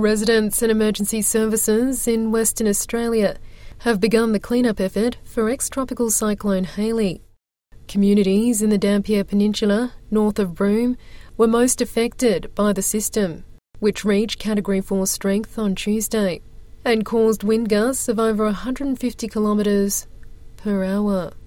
Residents and emergency services in Western Australia have begun the clean-up effort for ex-tropical cyclone Hayley. Communities in the Dampier Peninsula, north of Broome, were most affected by the system, which reached Category 4 strength on Tuesday and caused wind gusts of over 150 kilometres per hour.